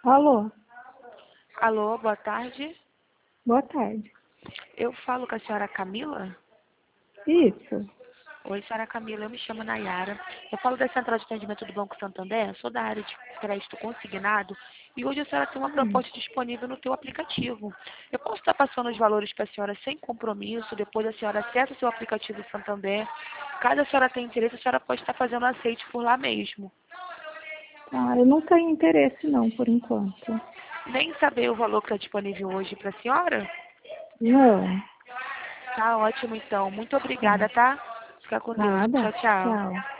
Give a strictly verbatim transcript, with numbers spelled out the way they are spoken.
Alô, Alô, boa tarde. boa tarde. Eu falo com a senhora Camila? Isso. Oi, senhora Camila, eu me chamo Nayara. Eu falo da Central de Atendimento do Banco Santander, sou da área de crédito consignado e hoje a senhora tem uma Hum. proposta disponível no teu aplicativo. Eu posso estar passando os valores para a senhora sem compromisso, depois a senhora acessa o seu aplicativo Santander. Caso a senhora tenha interesse, a senhora pode estar fazendo aceite por lá mesmo. Ah, eu não tenho interesse não, por enquanto. Nem saber o valor que está disponível hoje para a senhora? Não. Tá ótimo então. Muito Tá. obrigada, tá? Fica com Deus. Nada. Tchau, tchau. Tchau.